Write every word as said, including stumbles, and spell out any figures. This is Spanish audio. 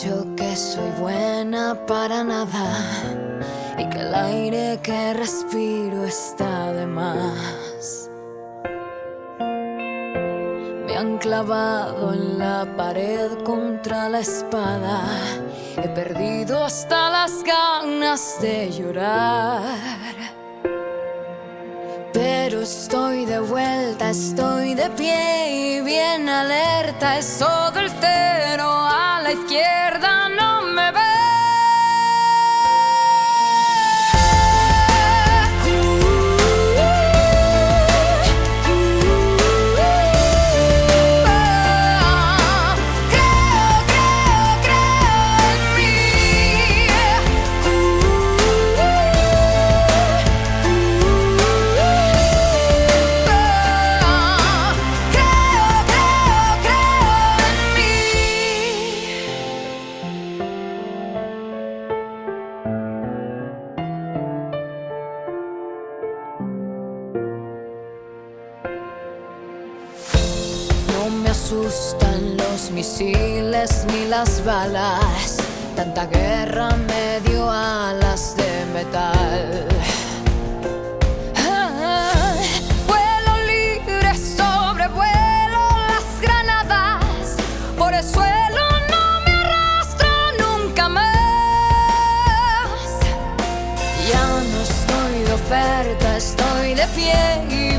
dicho que soy buena para nada y que el aire que respiro está de más. Me han clavado en la pared contra la espada. He perdido hasta las ganas de llorar. Pero estoy de vuelta, estoy de pie y bien alerta. Es todo el cero a la izquierda, no me ve. No me asustan los misiles ni las balas. Tanta guerra me dio alas de metal. Ah, vuelo libre, sobrevuelo las granadas. Por el suelo no me arrastro nunca más. Ya no estoy de oferta, estoy de pie.